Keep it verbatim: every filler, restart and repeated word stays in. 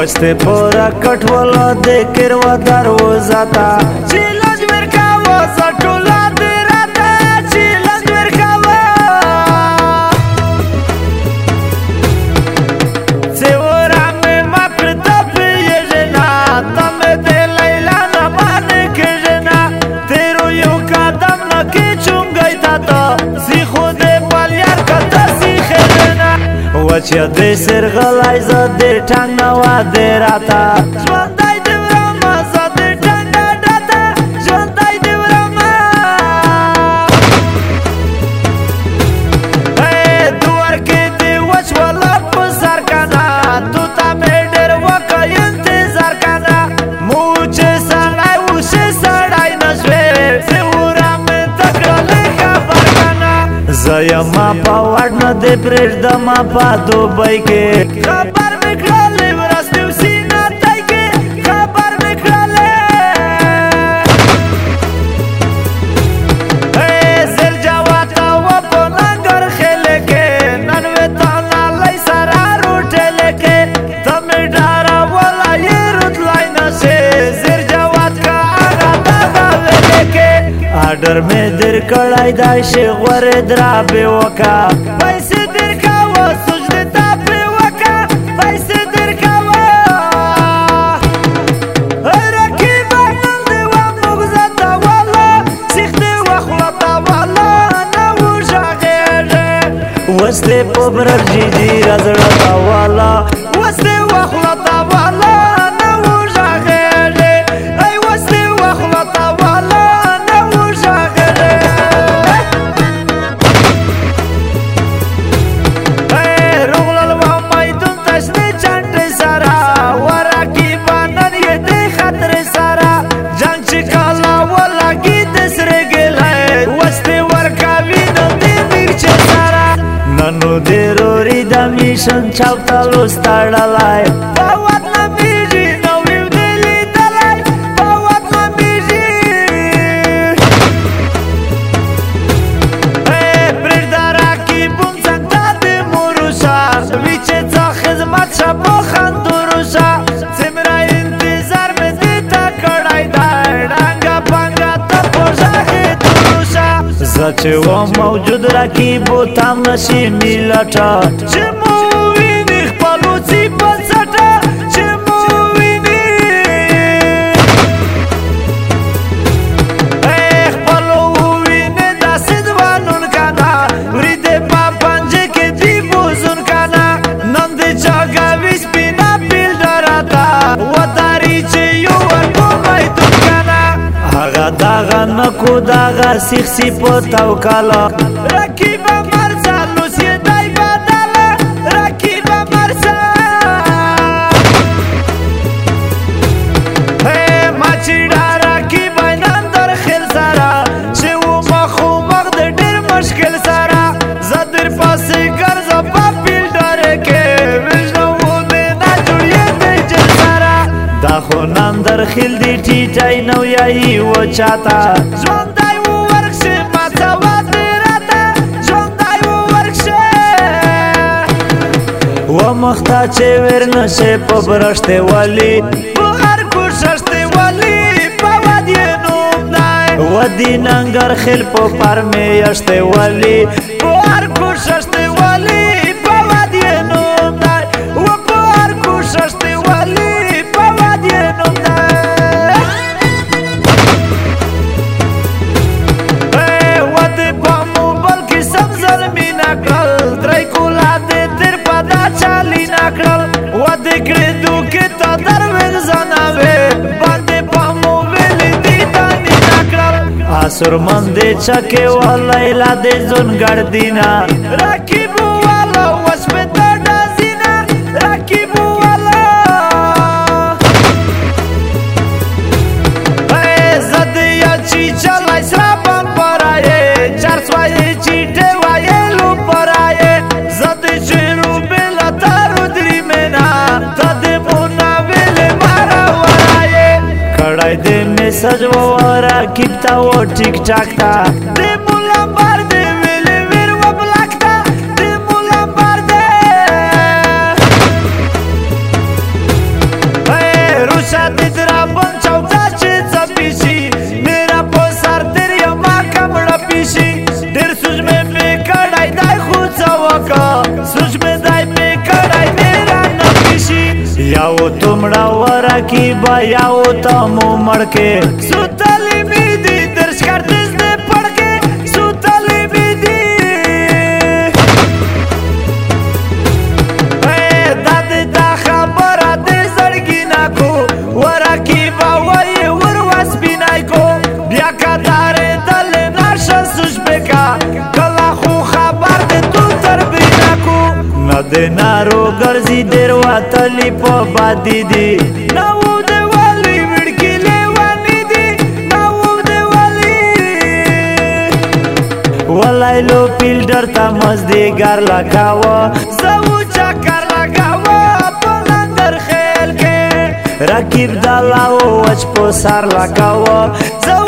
وسته پورا کټ ولا د کر و دروازه تا چې لږ ورکاوه سټولا دې راته چې لږ ورکاوه سیورا مې ما پرته پیژنا تم دې لیلا نه باندې کېژنا تیرو یو قدم نه کې چونګای تا ته سی خود پالیار کته سی خېژنا وچه دې سرغلای ز دې ټنګ نه و دې راته ژوندای دې ورما ز دې ټنګ ډاته ژوندای دې ورما اے دوار کې دې وچ ولا په سر کنا تو تا مې ډېر وکای انتظار کنا موچه سړای وشه سړای نشوي سیورا مې تکړه خبر کنا زما په وړ نه دې پرېږده ما په دوبۍ کې خبر مې کړلې ورستې سینه تای کې خبر مې کړلې اے زر جواته و په ننګر خېلې کې نن وې تا نالۍ سره روټېلې کې ته مې ډاروله یې روتلی نشې زر جوات که هغه دغه ویلې کې آډر مې در کړی دی چې غورې درابې وکړه پیسې در کوه سجدې ته پرې وکړه پیسې در کوه رقیبه نن دې و موږ زتوله سیخ دې وخوله توله نه وژغېږې اوس دې په برجي دي رزړه توله اوس دې وخوله توله نه وژغېږې ای اوس دې وخوله توله نو دې روري د میشن چاوته لوستړلای په وخت نه میږي نو ویو دې لیدلای په وخت نه میږي اے پرېږده راکیبم څنګ ته دې موروشه وي چې څه خدمت شه په خندوروشه څومره انتظار مې دې ته کړی دی ډانګه پانګه ته په ژغې تروشه زه چې وم موجود رقیبو تم نشي میلټه چې مو ویني خپلو څي په څټه چې مو ویني اے خپلو ووینې داسې ځوانون کنه وریدې په پنجې کې دي بوزون کنه نن دې چاګوي سپینه پیلډه راته وداري چې یو ورکو میدون کنه هغه دغه نکو دغه سیخ سی په توکله رقیبه مرسه لوسیې دی بدله رقیبه مرسه ای ما چې ډا رقیبه نن در خیل سره چې و مخو مخ د ډېر مشکل سره زه در پسې ګرځه په فیلډرې کې وژنمونې نه جوړېدی جل سره دا خو نن در خیل دی ټیټی نو یایي و چاته ژوندی و ورکشې ما څه وادې راته ژوندی و ورکشې و مخته چې ور نشې په برشتې ولي په هر کوشش دې ولي په واد یې نوم دی و دې ننګر خیل په پر مې یشتې ولي په هر کوشش دې ولي په واد یې نوم دی و په هر کوشش دې ولي په واد یې نوم دی ودې کړې دوکې ته دروېغ زناوې باندې په مو ویلې دي دانې نه کړل آسرمن دې چکې ولیلا دې زونګړ دینا رقیب والا اوس په ته ډازینا رقیب والا اے زه دې یا چې چلای سره بم پرایې چار سوایې چیټې وایې لو پرایې زه دې چې روبېله تارو درې مېنا ته دې مونه ویلې مارا وایې کړی دې میسج وواره کیپتا و ټیک ټاک تا دې مولا بار دې ویلې ویر و بلاک تا دې مولا بار دې یو تمړه ورکی با یو تمو مړکې سوتلی می دی درش کردز نه پړکې سوتلی می دی داد دا خبره دې زړګي نه کو ورکی با وای ور وسپینای کو بیا کتار دل نشه سوش بکا کلا خو خبر دې تو تر بینا کو نه دې نارو ګرځي ډېر وتلی په بادي دي نو دې والی وړکی لیوانی دي نو دې والی ولای لو فیلډر ته مزدګار لگاوه زو چکر لگاوه په لندر خیل کې رقیب دلاو وچ په سر لگاوه زو